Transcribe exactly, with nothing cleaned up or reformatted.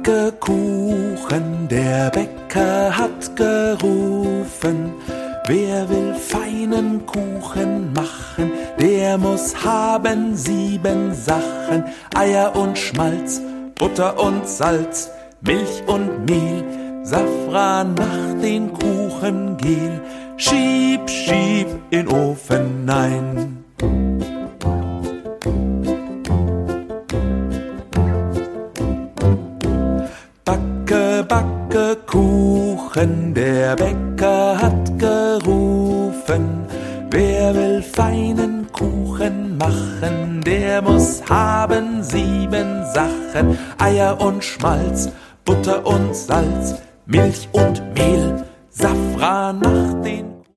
backe Kuchen, der Bäcker hat gerufen. Wer will feinen Kuchen machen, der muss haben sieben Sachen. Eier und Schmalz, Butter und Salz, Milch und Mehl, Safran macht den Kuchen gel. Schieb, schieb in Ofen ein. Backe, backe Kuchen, der Bäcker hat gerufen. Wer will feinen Kuchen machen, der muss haben sieben Sachen. Eier und Schmalz, Butter und Salz, Milch und Mehl, Safran macht den